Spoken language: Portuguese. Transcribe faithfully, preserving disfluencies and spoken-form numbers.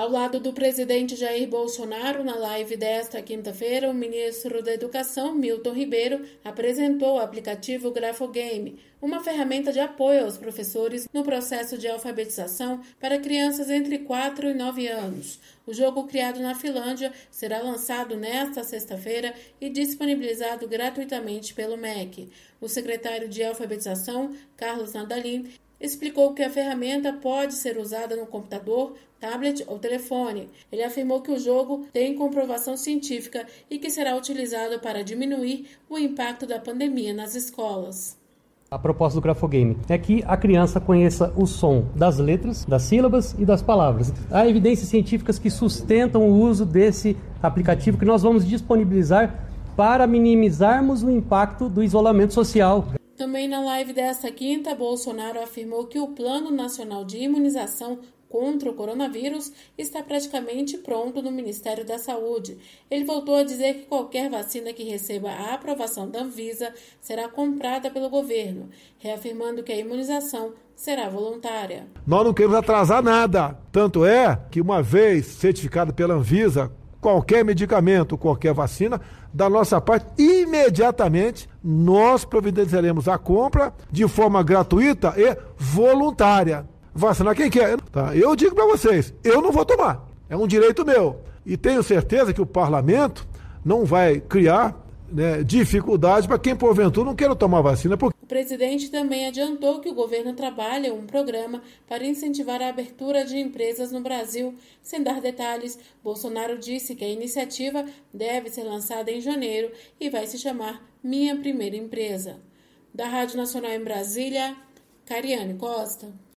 Ao lado do presidente Jair Bolsonaro, na live desta quinta-feira, o ministro da Educação, Milton Ribeiro, apresentou o aplicativo Grafogame, uma ferramenta de apoio aos professores no processo de alfabetização para crianças entre quatro e nove anos. O jogo, criado na Finlândia, será lançado nesta sexta-feira e disponibilizado gratuitamente pelo M E C. O secretário de Alfabetização, Carlos Nadalim, explicou que a ferramenta pode ser usada no computador, tablet ou telefone. Ele afirmou que o jogo tem comprovação científica e que será utilizado para diminuir o impacto da pandemia nas escolas. A proposta do Grafogame é que a criança conheça o som das letras, das sílabas e das palavras. Há evidências científicas que sustentam o uso desse aplicativo que nós vamos disponibilizar para minimizarmos o impacto do isolamento social. Também na live desta quinta, Bolsonaro afirmou que o Plano Nacional de Imunização contra o coronavírus está praticamente pronto no Ministério da Saúde. Ele voltou a dizer que qualquer vacina que receba a aprovação da Anvisa será comprada pelo governo, reafirmando que a imunização será voluntária. Nós não queremos atrasar nada. Tanto é que, uma vez certificado pela Anvisa, qualquer medicamento, qualquer vacina, da nossa parte, imediatamente, nós providenciaremos a compra de forma gratuita e voluntária. Vacinar quem quer. Tá? Eu digo para vocês, eu não vou tomar. É um direito meu. E tenho certeza que o parlamento não vai criar, né, dificuldade para quem, porventura, não queira tomar vacina. Porque... O presidente também adiantou que o governo trabalha em um programa para incentivar a abertura de empresas no Brasil. Sem dar detalhes, Bolsonaro disse que a iniciativa deve ser lançada em janeiro e vai se chamar Minha Primeira Empresa. Da Rádio Nacional em Brasília, Cariane Costa.